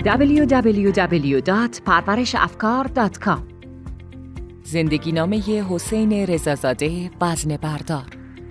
www.parvarishafkar.com. زندگی نامه حسین رضازاده وزنه‌بردار.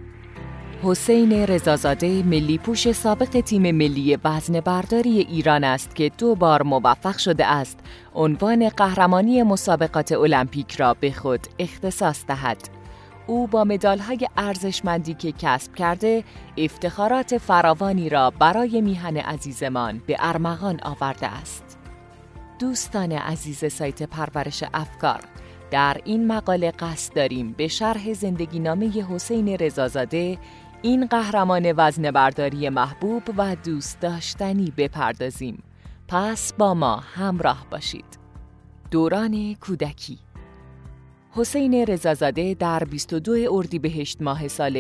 حسین رضازاده ملی پوش سابق تیم ملی وزنه‌برداری ایران است که 2 بار موفق شده است عنوان قهرمانی مسابقات المپیک را به خود اختصاص دهد. او با مدال‌های ارزشمندی که کسب کرده، افتخارات فراوانی را برای میهن عزیزمان به ارمغان آورده است. دوستان عزیز سایت پرورش افکار، در این مقاله قصد داریم به شرح زندگی نامه حسین رضازاده، این قهرمان وزنه‌برداری محبوب و دوست داشتنی بپردازیم. پس با ما همراه باشید. دوران کودکی. حسین رضازاده در 22 اردیبهشت ماه سال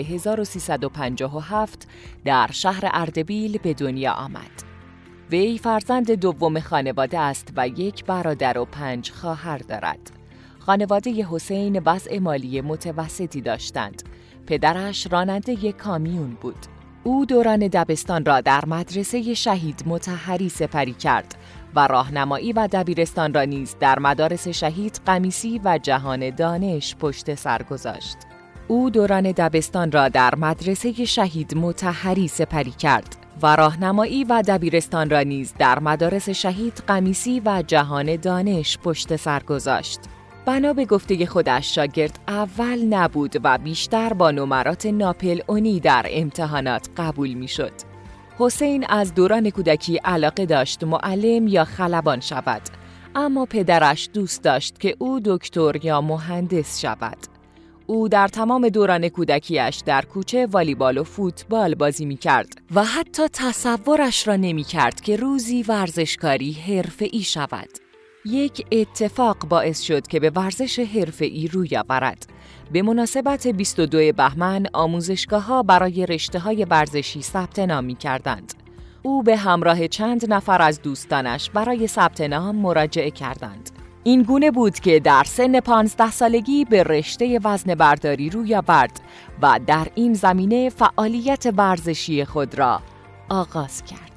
1357 در شهر اردبیل به دنیا آمد. وی فرزند دوم خانواده است و 1 برادر و 5 خواهر دارد. خانواده حسین وضع مالی متوسطی داشتند. پدرش راننده کامیون بود. او دوران دبستان را در مدرسه شهید مطهری سپری کرد و راهنمایی و دبیرستان را نیز در مدارس شهید قمیسی و جهان دانش پشت سر گذاشت. او دوران دبستان را در مدرسه شهید مطهری سپری کرد و راهنمایی و دبیرستان را نیز در مدارس شهید قمیسی و جهان دانش پشت سر گذاشت. بنا به گفته خودش شاگرد اول نبود و بیشتر با نمرات ناپلئونی در امتحانات قبول می شد. حسین از دوران کودکی علاقه داشت معلم یا خلبان شود، اما پدرش دوست داشت که او دکتر یا مهندس شود. او در تمام دوران کودکیش در کوچه والیبال و فوتبال بازی می کرد و حتی تصورش را نمی کرد که روزی ورزشکاری حرفه‌ای شود. یک اتفاق باعث شد که به ورزش حرفه‌ای روی آورد. به مناسبت 22 بهمن آموزشگاه‌ها برای رشته‌های ورزشی ثبت نام می‌کردند. او به همراه چند نفر از دوستانش برای ثبت نام مراجعه کردند. این گونه بود که در سن 15 سالگی به رشته وزنه‌برداری روی آورد و در این زمینه فعالیت ورزشی خود را آغاز کرد.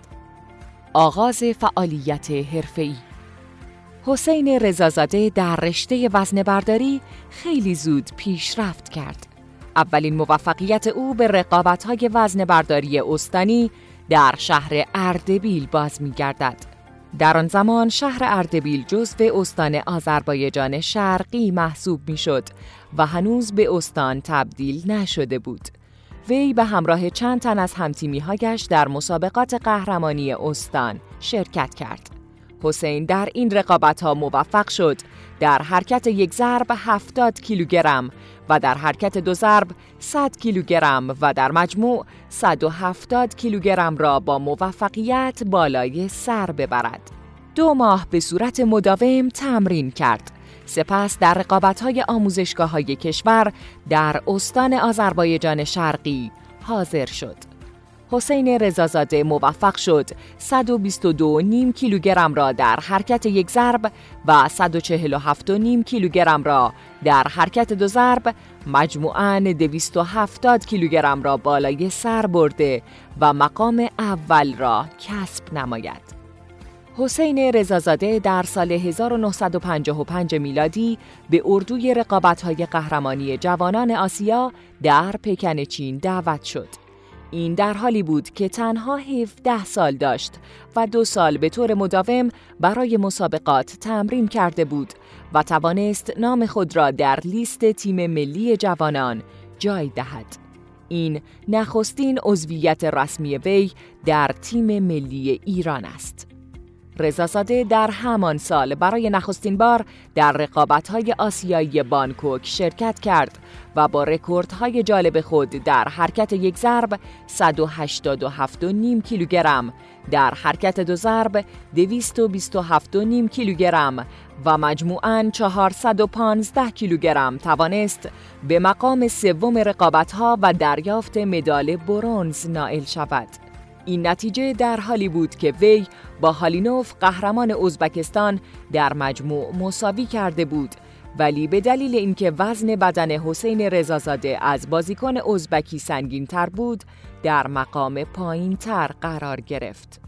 آغاز فعالیت حرفه‌ای. حسین رضازاده در رشته وزنه‌برداری خیلی زود پیشرفت کرد. اولین موفقیت او به رقابت‌های وزنه‌برداری استانی در شهر اردبیل باز می‌گردد. در آن زمان شهر اردبیل جزو استان آذربایجان شرقی محسوب می‌شد و هنوز به استان تبدیل نشده بود. وی به همراه چند تن از همتیمی‌هایش در مسابقات قهرمانی استان شرکت کرد. حسین در این رقابت‌ها موفق شد در حرکت 1 ضرب 70 کیلوگرم و در حرکت 2 ضرب 100 کیلوگرم و در مجموع 170 کیلوگرم را با موفقیت بالای سر ببرد. 2 ماه به صورت مداوم تمرین کرد. سپس در رقابت‌های آموزشگاه‌های کشور در استان آذربایجان شرقی حاضر شد. حسین رضازاده موفق شد 122.5 کیلوگرم را در حرکت 1 ضرب و 147.5 کیلوگرم را در حرکت 2 ضرب، مجموعاً 270 کیلوگرم را بالای سر برده و مقام اول را کسب نماید. حسین رضازاده در سال 1955 میلادی به اردوی رقابت‌های قهرمانی جوانان آسیا در پکن چین دعوت شد. این در حالی بود که تنها 17 سال داشت و 2 سال به طور مداوم برای مسابقات تمرین کرده بود و توانست نام خود را در لیست تیم ملی جوانان جای دهد. این نخستین عضویت رسمی وی در تیم ملی ایران است. رضازاده در همان سال برای نخستین بار در رقابت‌های آسیایی بانکوک شرکت کرد و با رکوردهای جالب خود در حرکت 1 ضرب 187.5 کیلوگرم، در حرکت 2 ضرب 227.5 کیلوگرم و مجموعاً 415 کیلوگرم توانست به مقام سوم رقابت‌ها و دریافت مدال برنز نائل شود. این نتیجه در حالی بود که وی با هالینوف قهرمان ازبکستان در مجموع مساوی کرده بود، ولی به دلیل اینکه وزن بدن حسین رضازاده از بازیکن ازبکی سنگین تر بود، در مقام پایین تر قرار گرفت.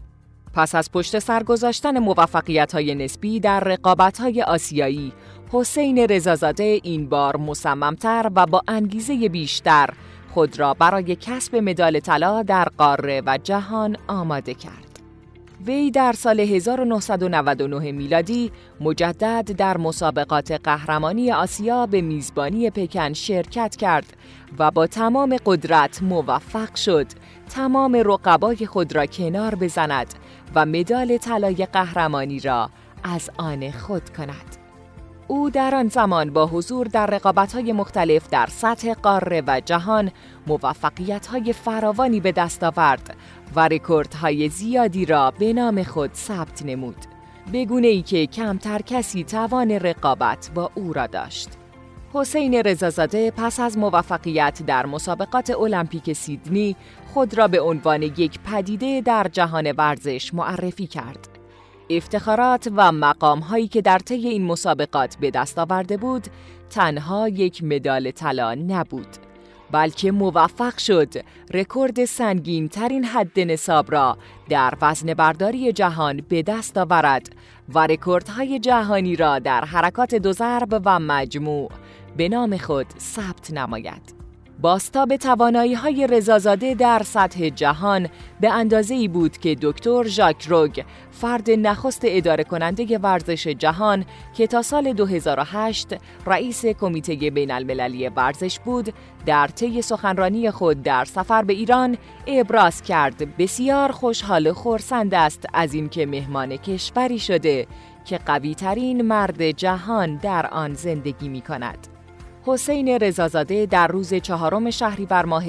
پس از پشت سر گذاشتن موفقیت‌های نسبی در رقابت‌های آسیایی، حسین رضازاده این بار مصمم‌تر و با انگیزه بیشتر خود را برای کسب مدال طلا در قاره و جهان آماده کرد. وی در سال 1999 میلادی مجدد در مسابقات قهرمانی آسیا به میزبانی پکن شرکت کرد و با تمام قدرت موفق شد تمام رقبای خود را کنار بزند و مدال طلای قهرمانی را از آن خود کند. او در آن زمان با حضور در رقابت‌های مختلف در سطح قاره و جهان موفقیت‌های فراوانی به دست آورد و رکوردهای زیادی را به نام خود ثبت نمود، به گونه‌ای که کمتر کسی توان رقابت با او را داشت. حسین رضازاده پس از موفقیت در مسابقات المپیک سیدنی خود را به عنوان یک پدیده در جهان ورزش معرفی کرد. افتخارات و مقام‌هایی که در طی این مسابقات به دست آورده بود، تنها یک مدال طلا نبود، بلکه موفق شد رکورد سنگین ترین حد نصاب را در وزن برداری جهان به دست آورد و رکوردهای جهانی را در حرکات دو ضرب و مجموع به نام خود ثبت نماید. بازتاب توانایی‌های رضازاده در سطح جهان به اندازه‌ای بود که دکتر ژاک روگ، فرد نخست اداره کننده ورزش جهان که تا سال 2008 رئیس کمیته بین المللی ورزش بود، در طی سخنرانی خود در سفر به ایران ابراز کرد بسیار خوشحال و خرسند است از اینکه مهمان کشوری شده که قوی‌ترین مرد جهان در آن زندگی می‌کند. حسین رضازاده در روز 4 شهریور ماه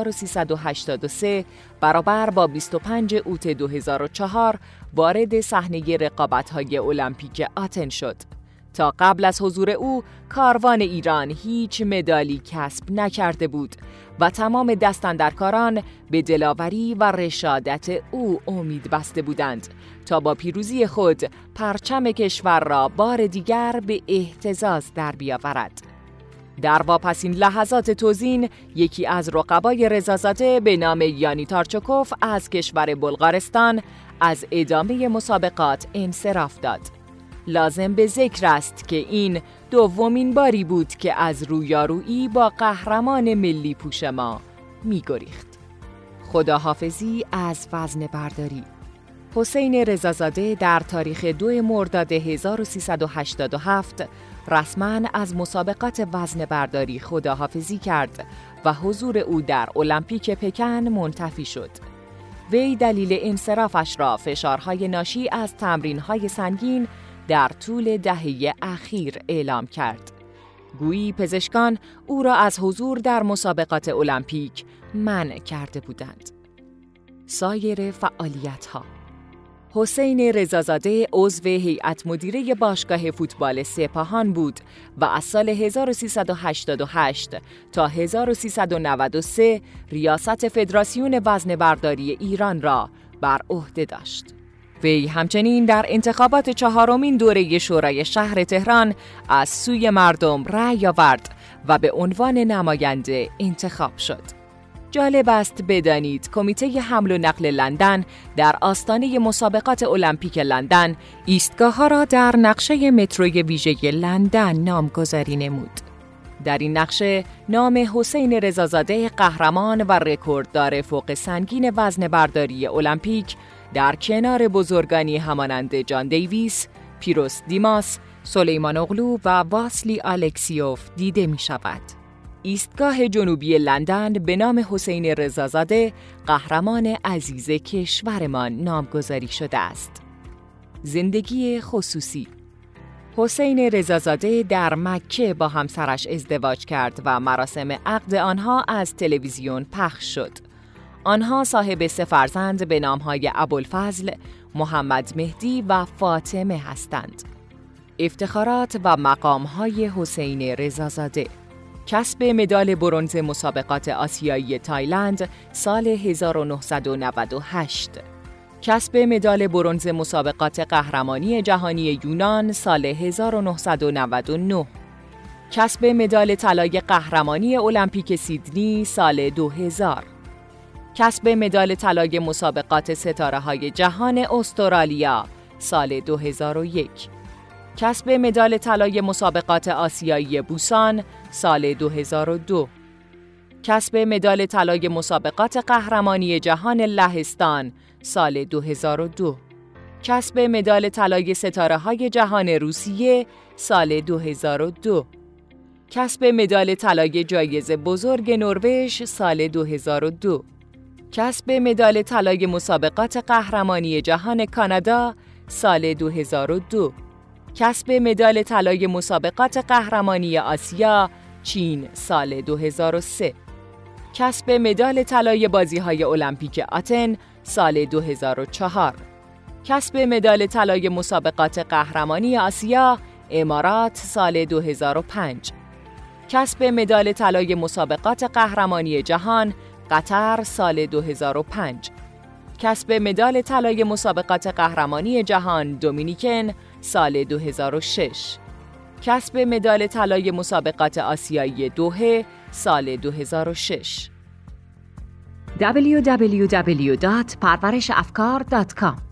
1383 برابر با 25 اوت 2004 وارد صحنه رقابت‌های المپیک آتن شد. تا قبل از حضور او، کاروان ایران هیچ مدالی کسب نکرده بود و تمام دستاندرکاران به دلاوری و رشادت او امید بسته بودند تا با پیروزی خود پرچم کشور را بار دیگر به اهتزاز در بیاورد. در واپسین لحظات توزین، یکی از رقبای رضازاده به نام یانی تارچوکوف از کشور بلغارستان از ادامه مسابقات انصراف داد. لازم به ذکر است که این دومین باری بود که از رویارویی با قهرمان ملی پوش ما می‌گریخت. خداحافظی از وزن برداری. حسین رضازاده در تاریخ 2 مرداد 1387 رسما از مسابقات وزن برداری خداحافظی کرد و حضور او در المپیک پکن منتفی شد. وی دلیل انصرافش را فشارهای ناشی از تمرین‌های سنگین در طول دهه اخیر اعلام کرد. گویی پزشکان او را از حضور در مسابقات المپیک منع کرده بودند. سایر فعالیت‌ها: حسین رضازاده عضو هیئت مدیره باشگاه فوتبال سپاهان بود و از سال 1388 تا 1393 ریاست فدراسیون وزن برداری ایران را بر عهده داشت. وی همچنین در انتخابات 4مین دوره شورای شهر تهران از سوی مردم رأی آورد و به عنوان نماینده انتخاب شد. جالب است بدانید کمیته حمل و نقل لندن در آستانه مسابقات المپیک لندن ایستگاه‌ها را در نقشه متروی ویژه لندن نامگذاری نمود. در این نقشه نام حسین رضازاده قهرمان و رکورددار فوق سنگین وزن برداری المپیک در کنار بزرگانی همانند جان دیویس، پیروس دیماس، سلیمان اغلو و واسلی الکسیوف دیده می شود. ایستگاه جنوبی لندن به نام حسین رضازاده قهرمان عزیز کشورمان نامگذاری شده است. زندگی خصوصی: حسین رضازاده در مکه با همسرش ازدواج کرد و مراسم عقد آنها از تلویزیون پخش شد. آنها صاحب 3 فرزند به نامهای ابوالفضل، محمد مهدی و فاطمه هستند. افتخارات و مقام‌های حسین رضازاده: کسب مدال برنز مسابقات آسیایی تایلند سال 1998. کسب مدال برنز مسابقات قهرمانی جهانی یونان سال 1999. کسب مدال طلای قهرمانی المپیک سیدنی سال 2000. کسب مدال طلای مسابقات ستاره‌های جهان استرالیا سال 2001. کسب مدال طلای مسابقات آسیایی بوسان سال 2002. کسب مدال طلای مسابقات قهرمانی جهان لهستان سال 2002. کسب مدال طلای ستاره‌های جهان روسیه سال 2002. کسب مدال طلای جایزه بزرگ نروژ سال 2002. کسب مدال طلای مسابقات قهرمانی جهان کانادا سال 2002. کسب مدال طلای مسابقات قهرمانی آسیا چین سال 2003. کسب مدال طلای بازی‌های المپیک آتن سال 2004. کسب مدال طلای مسابقات قهرمانی آسیا امارات سال 2005. کسب مدال طلای مسابقات قهرمانی جهان قطر سال 2005. کسب مدال طلای مسابقات قهرمانی جهان دومینیکن سال 2006. کسب مدال طلای مسابقات آسیایی دوحه سال 2006. www.parvarishafkar.com